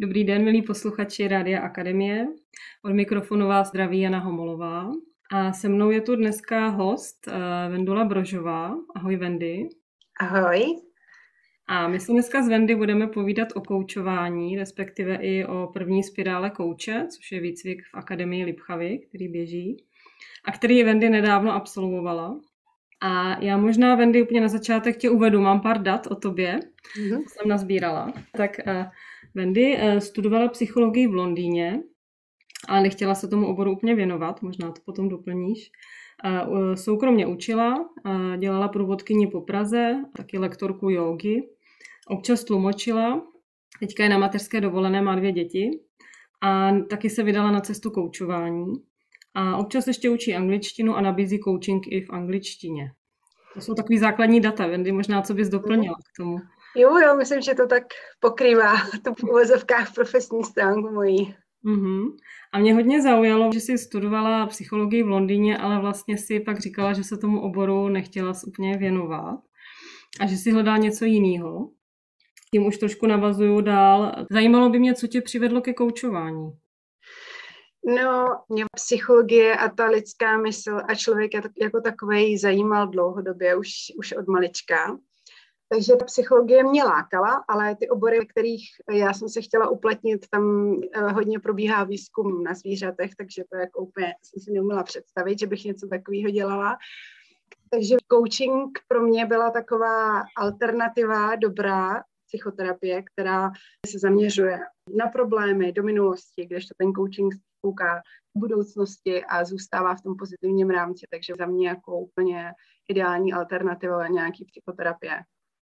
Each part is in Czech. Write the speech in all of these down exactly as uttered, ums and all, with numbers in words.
Dobrý den, milí posluchači Rádia Akademie. Od mikrofonu vás zdraví Jana Homolová. A se mnou je tu dneska host Vendula Brožová. Ahoj, Vendy. Ahoj. A my si dneska s Vendy budeme povídat o koučování, respektive i o první spirále kouče, což je výcvik v Akademii Lipchavy, který běží a který Vendy nedávno absolvovala. A já možná, Vendy, úplně na začátek tě uvedu. Mám pár dat o tobě, mm-hmm. co jsem nazbírala. Tak uh, Vendy uh, studovala psychologii v Londýně, ale nechtěla se tomu oboru úplně věnovat, možná to potom doplníš. Uh, soukromně učila, uh, dělala průvodkyni po Praze, taky lektorku jógy, občas tlumočila, teďka je na mateřské dovolené, má dvě děti a taky se vydala na cestu koučování. A občas ještě učí angličtinu a nabízí coaching i v angličtině. To jsou takový základní data, Vendy, možná co bys doplnila k tomu. Jo, jo, myslím, že to tak pokrývá tu v uvozovkách profesní stránku mojí. Uh-huh. A mě hodně zaujalo, že jsi studovala psychologii v Londýně, ale vlastně si pak říkala, že se tomu oboru nechtěla úplně věnovat a že si hledala něco jiného. Tím už trošku navazuju dál. Zajímalo by mě, co tě přivedlo ke koučování. No, mě psychologie a ta lidská mysl a člověk jako takovej zajímal dlouhodobě, už, už od malička. Takže ta psychologie mě lákala, ale ty obory, ve kterých já jsem se chtěla uplatnit, tam hodně probíhá výzkum na zvířatech, takže to jako úplně jsem si neuměla představit, že bych něco takového dělala. Takže coaching pro mě byla taková alternativa dobrá, psychoterapie, která se zaměřuje na problémy do minulosti, kdežto ten coaching kouká v budoucnosti a zůstává v tom pozitivním rámci, takže za mě jako úplně ideální alternativa nějaký psychoterapie.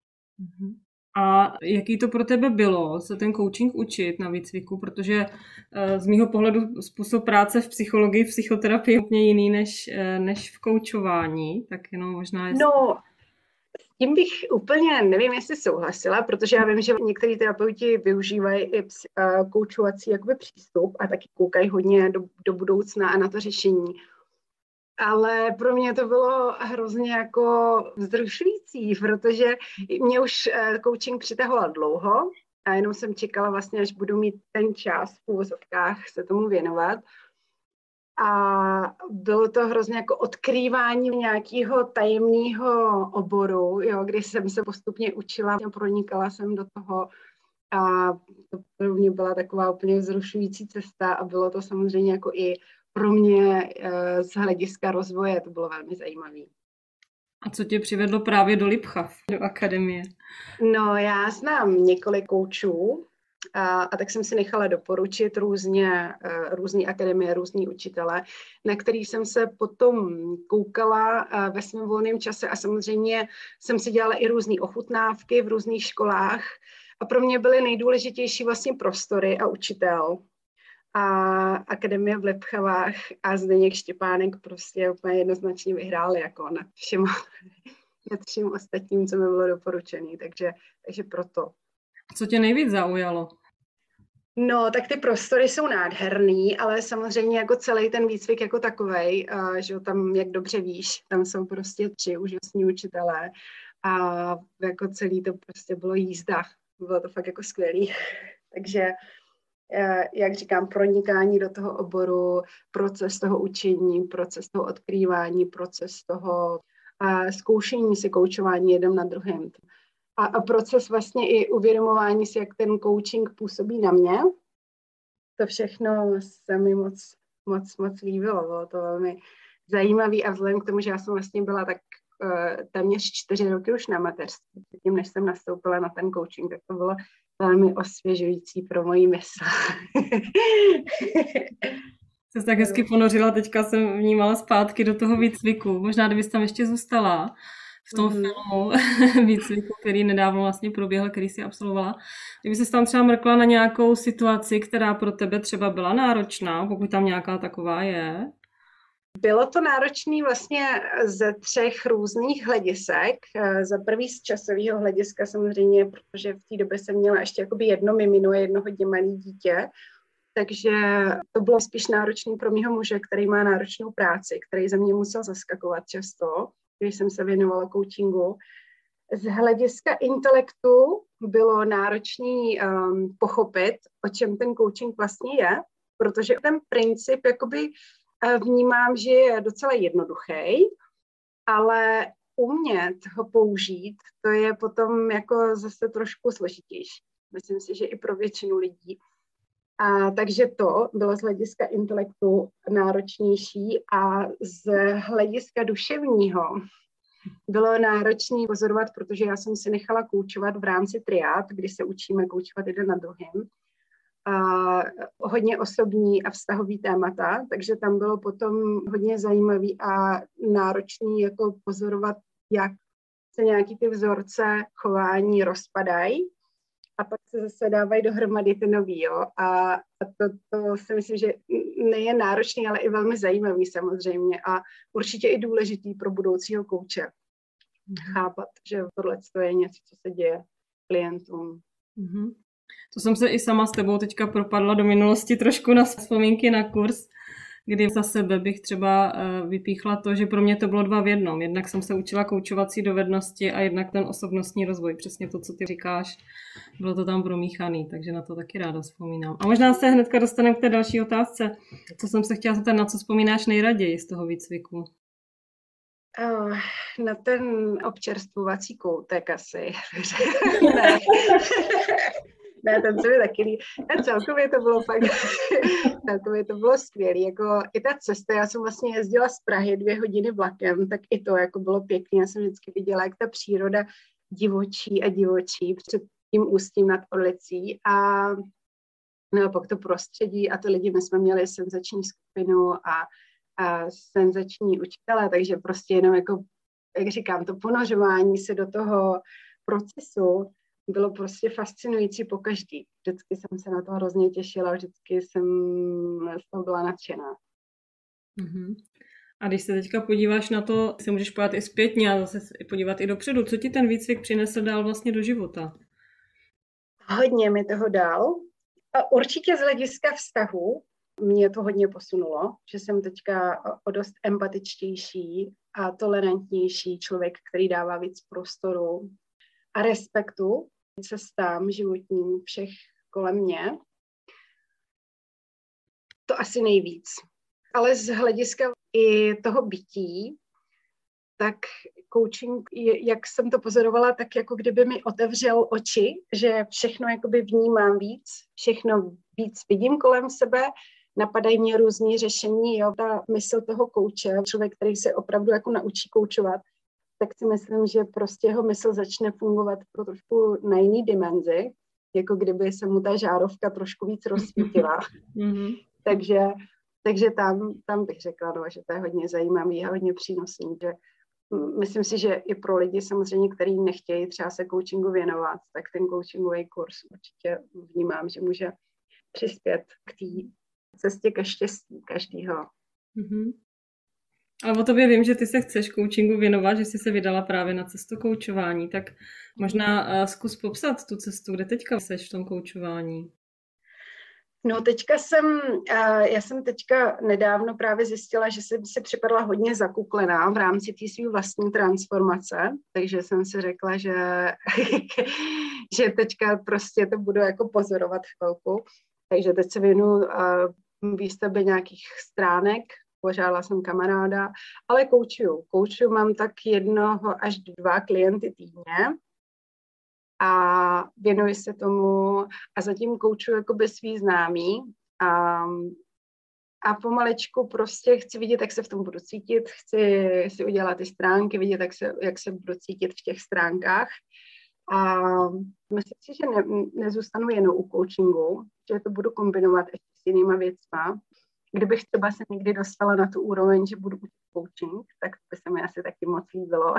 A jaký to pro tebe bylo se ten coaching učit na výcviku, protože z mýho pohledu způsob práce v psychologii, v psychoterapii je úplně jiný než, než v koučování, tak jenom možná... Jestli... No, tím bych úplně, nevím, jestli souhlasila, protože já vím, že některý terapeuti využívají i uh, koučovací jakoby přístup a taky koukají hodně do, do budoucna a na to řešení. Ale pro mě to bylo hrozně jako vzrušující, protože mě už uh, coaching přitahoval dlouho a jenom jsem čekala vlastně, až budu mít ten čas v uvozovkách se tomu věnovat. A bylo to hrozně jako odkrývání nějakého tajemného oboru, jo, kdy jsem se postupně učila a pronikala jsem do toho a to pro mě byla taková úplně vzrušující cesta a bylo to samozřejmě jako i pro mě z hlediska rozvoje, to bylo velmi zajímavé. A co tě přivedlo právě do Lipchav, do akademie? No, já znám několik koučů, A, a tak jsem si nechala doporučit různě, různé akademie, různí učitele, na který jsem se potom koukala ve svém volném čase a samozřejmě jsem si dělala i různé ochutnávky v různých školách a pro mě byly nejdůležitější vlastně prostory a učitel. A akademie v Lipchavách a Zdeněk Štěpánek prostě úplně jednoznačně vyhráli jako nad všem, nad všem ostatním, co mi bylo doporučené, takže, takže proto. Co tě nejvíc zaujalo? No, tak ty prostory jsou nádherný, ale samozřejmě jako celý ten výcvik jako takovej, uh, že tam, jak dobře víš, tam jsou prostě tři úžasní učitelé a jako celý to prostě bylo jízda. Bylo to fakt jako skvělý. Takže, uh, jak říkám, pronikání do toho oboru, proces toho učení, proces toho odkrývání, proces toho uh, zkoušení si koučování jedem na druhém. A, a proces vlastně i uvědomování si, jak ten coaching působí na mě. To všechno se mi moc, moc, moc líbilo. Bylo to velmi zajímavé a vzhledem k tomu, že já jsem vlastně byla tak uh, téměř čtyři roky už na mateřství, tím, než jsem nastoupila na ten coaching, tak to bylo velmi osvěžující pro moji mysl. Jsi tak hezky ponořila, teďka jsem vnímala zpátky do toho výcviku. Možná, kdybys tam ještě zůstala v tom mm-hmm. filmu výcviku, který nedávno vlastně proběhl, který jsi absolvovala. Kdyby se tam třeba mrkla na nějakou situaci, která pro tebe třeba byla náročná, pokud tam nějaká taková je? Bylo to náročné vlastně ze třech různých hledisek. Za prvý z časového hlediska samozřejmě, protože v té době jsem měla ještě jakoby jedno mimino, jedno hodně malé dítě, takže to bylo spíš náročné pro mýho muže, který má náročnou práci, který za mě musel zaskakovat často, když jsem se věnovala coachingu. Z hlediska intelektu bylo náročné um, pochopit, o čem ten coaching vlastně je, protože ten princip jakoby uh, vnímám, že je docela jednoduchý, ale umět ho použít, to je potom jako zase trošku složitější. Myslím si, že i pro většinu lidí. A takže to bylo z hlediska intelektu náročnější a z hlediska duševního bylo náročné pozorovat, protože já jsem si nechala koučovat v rámci triád, kdy se učíme koučovat jeden na druhým. A hodně osobní a vztahový témata, takže tam bylo potom hodně zajímavý a náročný jako pozorovat, jak se nějaký ty vzorce chování rozpadají a pak se zase dávají dohromady ty nový, jo. A, a to, to si myslím, že nejen náročný, ale i velmi zajímavý samozřejmě a určitě i důležitý pro budoucího kouče. Mm-hmm. Chápat, že tohle je něco, co se děje klientům. Mm-hmm. To jsem se i sama s tebou teďka propadla do minulosti trošku na vzpomínky na kurz, kdy za sebe bych třeba vypíchla to, že pro mě to bylo dva v jednom. Jednak jsem se učila koučovací dovednosti a jednak ten osobnostní rozvoj. Přesně to, co ty říkáš, bylo to tam promíchaný, takže na to taky ráda vzpomínám. A možná se hnedka dostaneme k té další otázce. Co jsem se chtěla zeptat, na co vzpomínáš nejraději z toho výcviku? Oh, na ten občerstvovací koutek asi. Ne. Ne, ten se mi taky líbí. A celkově to bylo fakt, celkově to bylo skvělé. Jako i ta cesta, já jsem vlastně jezdila z Prahy dvě hodiny vlakem, tak i to jako bylo pěkné. Já jsem vždycky viděla, jak ta příroda divočí a divočí před tím Ústím nad Orlicí. A no a pak to prostředí a ty lidi, my jsme měli senzační skupinu a, a senzační učitele, takže prostě jenom jako, jak říkám, to ponořování se do toho procesu bylo prostě fascinující po každý. Vždycky jsem se na to hrozně těšila, vždycky jsem z toho byla nadšená. Uh-huh. A když se teďka podíváš na to, se můžeš podívat i zpětně a zase podívat i dopředu, co ti ten výcvik přinesl dál vlastně do života? Hodně mi toho dal. A určitě z hlediska vztahu mě to hodně posunulo, že jsem teďka o dost empatičtější a tolerantnější člověk, který dává víc prostoru a respektu cestám životním všech kolem mě. To asi nejvíc. Ale z hlediska i toho bytí, tak coaching, jak jsem to pozorovala, tak jako kdyby mi otevřel oči, že všechno jakoby vnímám víc, všechno víc vidím kolem sebe, napadají mě různý řešení, jo, ta mysl toho kouče, člověk, který se opravdu jako naučí koučovat, tak si myslím, že prostě jeho mysl začne fungovat pro trošku na jiný dimenzi, jako kdyby se mu ta žárovka trošku víc rozsvítila. Mm-hmm. takže, takže tam, tam bych řekla, no, že to je hodně zajímavý a hodně přínosný. Že myslím si, že i pro lidi samozřejmě, kteří nechtějí třeba se coachingu věnovat, tak ten coachingový kurz určitě vnímám, že může přispět k té cestě ke štěstí každýho. Mm-hmm. Ale o tobě vím, že ty se chceš coachingu věnovat, že jsi se vydala právě na cestu koučování, tak možná uh, zkus popsat tu cestu, kde teďka jsi v tom koučování. No teďka jsem, uh, já jsem teďka nedávno právě zjistila, že jsem si připadla hodně zakuklená v rámci té své vlastní transformace, takže jsem si řekla, že, že teďka prostě to budu jako pozorovat chvilku, takže teď se věnu uh, výstavbě nějakých stránek, požádala jsem kamaráda, ale koučuju. Koučuju, mám tak jednoho až dva klienty týdně a věnuji se tomu a zatím koučuju jakoby svý známý a, a pomalečku prostě chci vidět, jak se v tom budu cítit, chci si udělat ty stránky, vidět, jak se, jak se budu cítit v těch stránkách a myslím si, že ne, nezůstanu jenom u coachingu, že to budu kombinovat ještě s jinýma věcma. Kdybych třeba se někdy dostala na tu úroveň, že budu učit coaching, tak by se mi asi taky moc líbilo.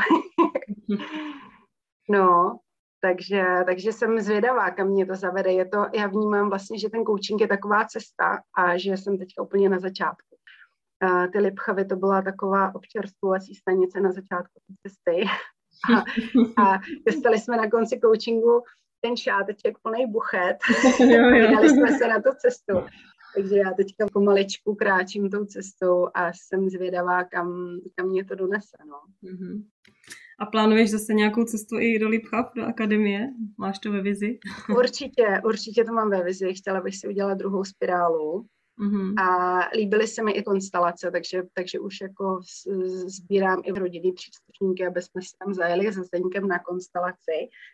No, takže, takže jsem zvědavá, kam mě to zavede. Je to, já vnímám vlastně, že ten coaching je taková cesta a že jsem teďka úplně na začátku. Uh, ty Lipchavy, to byla taková občerstvovací stanice na začátku cesty. A, a dostali jsme na konci coachingu ten šáteček plný buchet. Vydali jsme se na tu cestu. Takže já teďka pomaličku kráčím tou cestou a jsem zvědavá, kam, kam mě to donese. No. Mm-hmm. A plánuješ zase nějakou cestu i do Lipchav, do akademie? Máš to ve vizi? Určitě, určitě to mám ve vizi. Chtěla bych si udělat druhou spirálu. Mm-hmm. A líbily se mi i konstelace, takže, takže už jako sbírám i rodinný příslušníky, aby jsme se tam zajeli se Zdeňkem na konstelaci.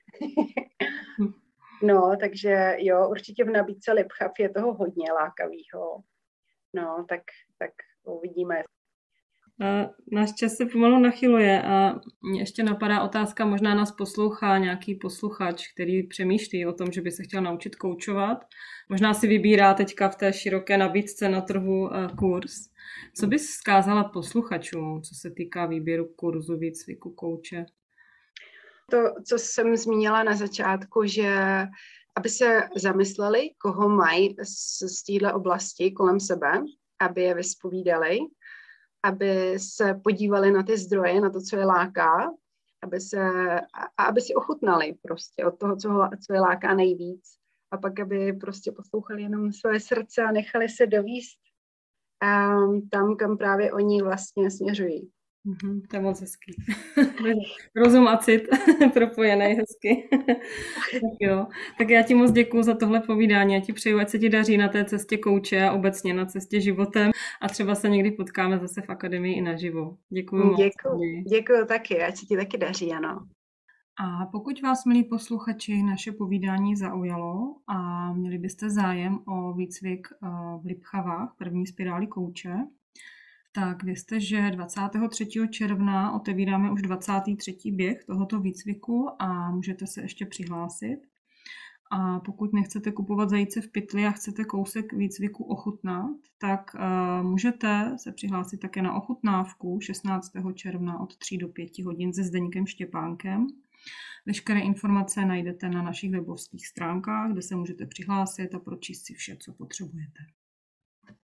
No, takže jo, určitě v nabídce Lipchav je toho hodně lákavýho. No, tak, tak uvidíme. A náš čas se pomalu nachyluje a mě ještě napadá otázka, možná nás poslouchá nějaký posluchač, který přemýšlí o tom, že by se chtěl naučit koučovat. Možná si vybírá teďka v té široké nabídce na trhu kurz. Co bys vzkázala posluchačům, co se týká výběru kurzu výcviku kouče? To, co jsem zmínila na začátku, že aby se zamysleli, koho mají z, z této oblasti kolem sebe, aby je vyspovídali, aby se podívali na ty zdroje, na to, co je láká, aby se, a aby si ochutnali prostě od toho, co, co je láká nejvíc. A pak, aby prostě poslouchali jenom své srdce a nechali se dovíst um, tam, kam právě oni vlastně směřují. Mm-hmm, to je moc hezký. Rozum a cit propojený hezky. Tak jo. Tak já ti moc děkuju za tohle povídání. Já ti přeju, ať se ti daří na té cestě kouče a obecně na cestě životem a třeba se někdy potkáme zase v akademii i naživo. Děkuju moc. Děkuju, děkuju taky, ať se ti taky daří, ano. A pokud vás, milí posluchači, naše povídání zaujalo a měli byste zájem o výcvik v Lipchavách, první spirály kouče, tak vězte, že dvacátého třetího června otevíráme už dvacátý třetí běh tohoto výcviku a můžete se ještě přihlásit. A pokud nechcete kupovat zajíce v pytli a chcete kousek výcviku ochutnat, tak uh, můžete se přihlásit také na ochutnávku šestnáctého června od tří do pěti hodin se Zdeňkem Štěpánkem. Veškeré informace najdete na našich webových stránkách, kde se můžete přihlásit a pročíst si vše, co potřebujete.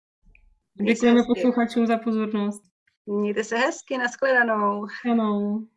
Děkujeme posluchačům za pozornost. Mějte se hezky, nashledanou. Ano.